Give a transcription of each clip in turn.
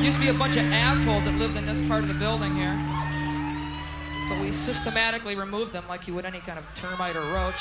Used to be a bunch of assholes that lived in this part of the building here. But we systematically removed them like you would any kind of termite or roach.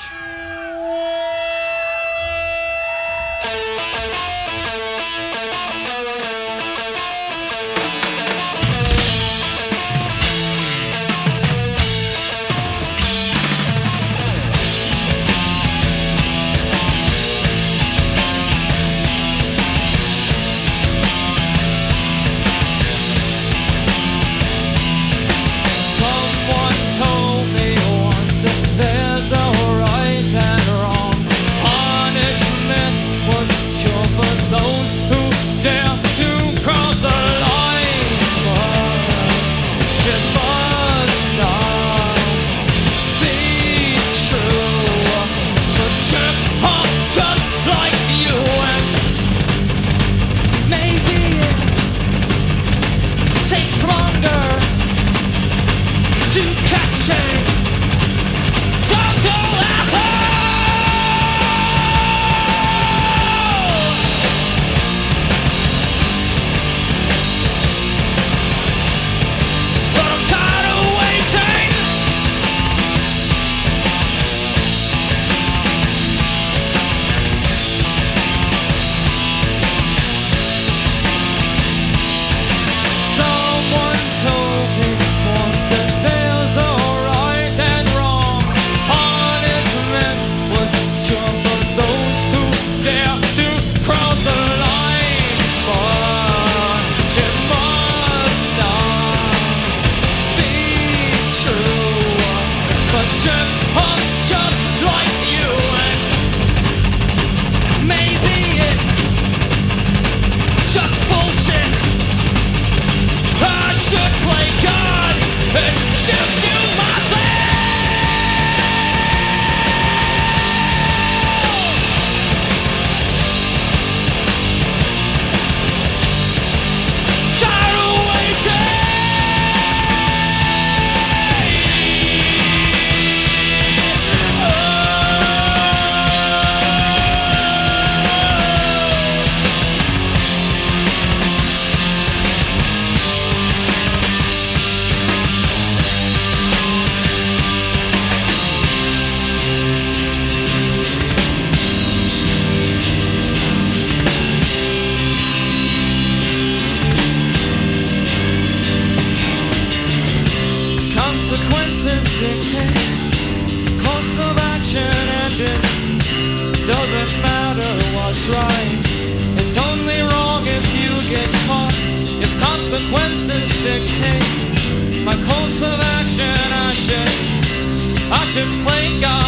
Course of action ending. Doesn't matter what's right. It's only wrong if you get caught. If consequences dictate my course of action, I should play God.